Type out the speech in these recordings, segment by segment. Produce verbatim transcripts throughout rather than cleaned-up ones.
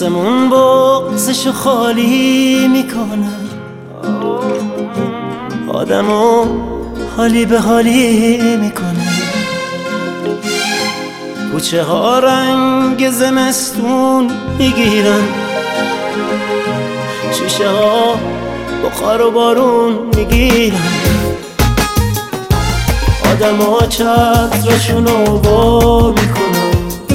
آسمون بغزشو خالی میکنه، آدمو حالی به حالی میکنه. کوچه ها رنگ زمستون میگیرن، شیشه ها بخار و بارون میگیرن. آدم ها چترشونو وا میکنن،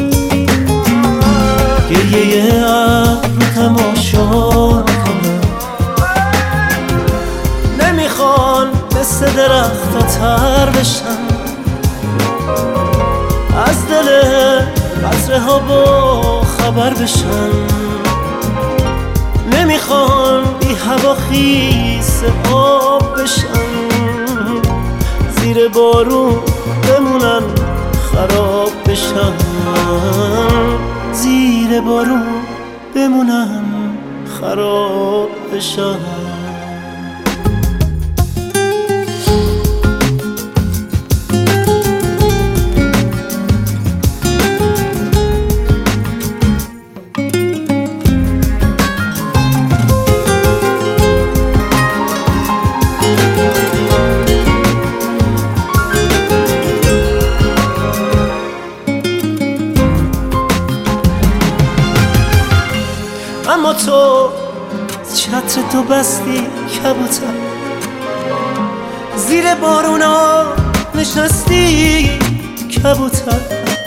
گریه ابر تماشا میکنن. نمیخوان مثل درخت تر بشن، از دل قطره ها با خبر بشن. نمیخوان بی هوا خیس آب بشن، زیر بارون بمونن خراب بشن. زیر بارون بمونن خراب بشن. اما تو چتر تو بستی کبوتر، زیر بارونا نشستی کبوتر.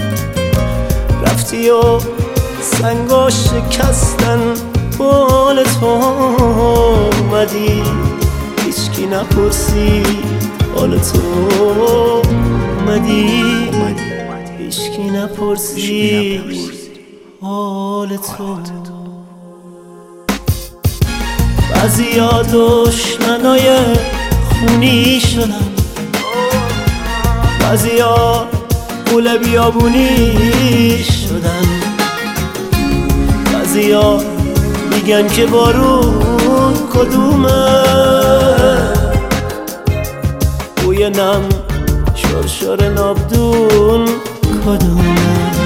رفتی و سنگا شکستن بال تو، اومدی هیچکی نپرسید حال تو. اومدی هیچکی نپرسید حال تو. بعضیا دشمنای خونی شدن، بعضیا غول بیابونی شدن. بعضیا میگن که بارون کدومه، بوی نم شرشر نابدون کدومه.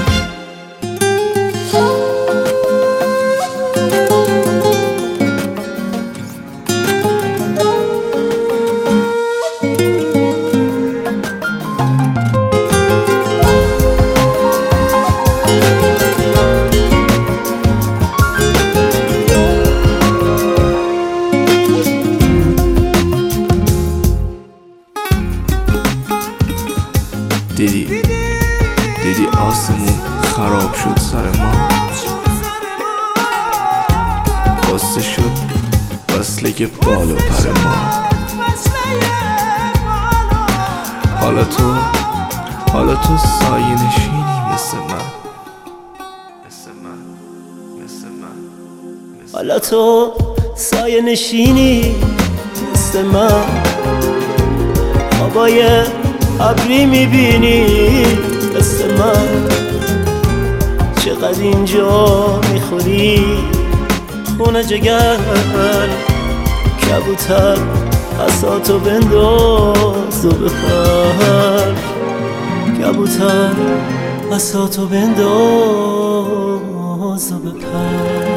دیدی دیدی آسمون خراب شد سر ما، بسته شد وصله بال و پر ما. حالا تو حالا تو سایه نشینی مثل من، مثل من مثل من. حالا تو سایه نشینی مثل من، خوابای ابری میبینی مثل من. چقدر اینجا میخوری خونه جگر، کبوتر عصاتو بنداز و بپر. کبوتر عصاتو بنداز و بپر.